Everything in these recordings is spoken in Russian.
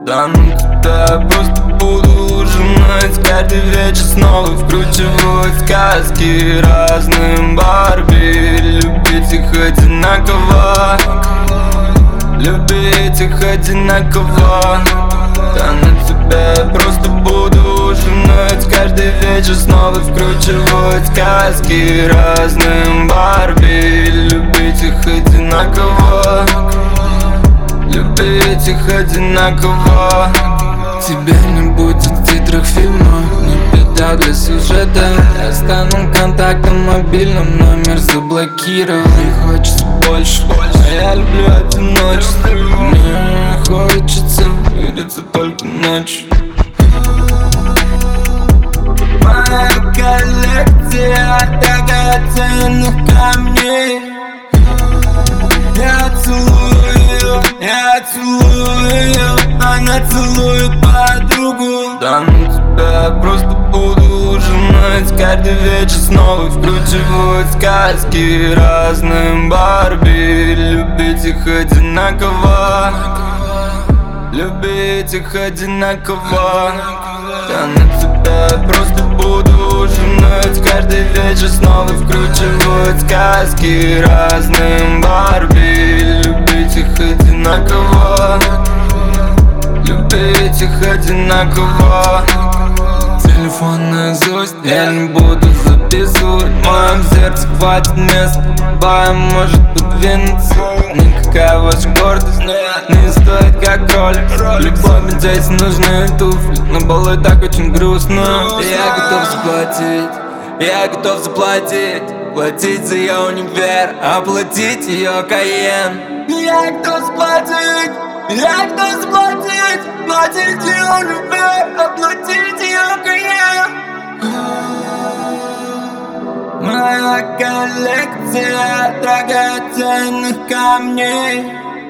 Да ну тебя просто буду ужинать каждый вечер снова. Вкручиваю сказки разным Барби. Любить их одинаково, любить их одинаково. Да на тебя я просто буду ужинать каждый вечер снова. Вкручивать сказки разным Барби. Любить их одинаково, любить их одинаково. Тебя не будет в титрах фильма, не беда для сюжета. Я стану контактом мобильным, номер заблокировал. И хочется больше, а я люблю одиночество. Мне хочется видеться только ночью. Моя коллекция драгоценных камней. Я целую ее, она целует подругу. Да ну тебя я просто буду ужинать каждый вечер снова. Вкручивать сказки разным Барби. Любить их одинаково, любить их одинаково. Да на тебя я просто буду ужинать каждый вечер снова. Вкручивать сказки разным Барби. Любить их одинаково, любить их одинаково. Телефонная злость, я не буду записывать. В моем сердце хватит места, баем может подвинуться. Никакая ваша гордость не стоит как кролик. Любовь, здесь нужны туфли, на балу и так очень грустно. Я готов заплатить, я готов заплатить. Платить за ее универ, оплатить ее Кайен. Я готов заплатить, я готов заплатить. Платить ее универ, оплатить ее Кайен. Моя коллекция драгоценных камней.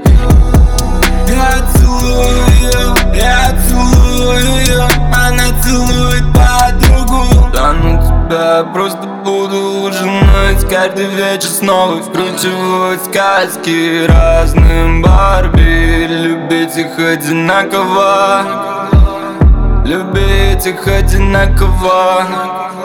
Я целую ее, она целует подругу. Да ну тебя я просто буду ужинать каждый вечер снова. Вкручивать сказки разным Барби. Любить их одинаково, любить их одинаково.